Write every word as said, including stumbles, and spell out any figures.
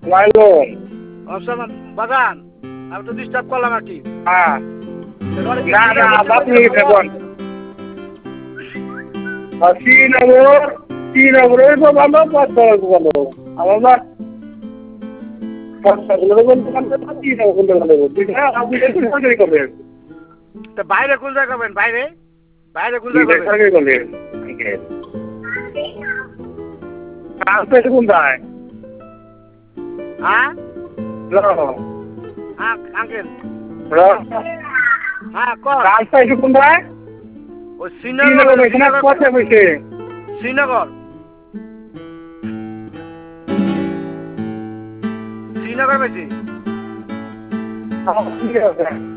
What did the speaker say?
nylon অবসর বাগান আমি তো ডিস্টার্ব করলাম আর কি হ্যাঁ না না আপনি দেখুন শ্রীনগর শ্রীনগরে তো ভালো পদ্মার ভালো আমার না তা বাইরে কোন জায়গা করবেন বাইরে বাইরে কোন জায়গা করবেন কোনটায় হ্যাঁ হ্যাঁ আঙ্কেল হ্যাঁ কর রাজশাহী কোনটায় ওই শ্রীনগর শ্রীনগর পথে বসে শ্রীনগর শ্রীনগর বেশি ঠিক আছে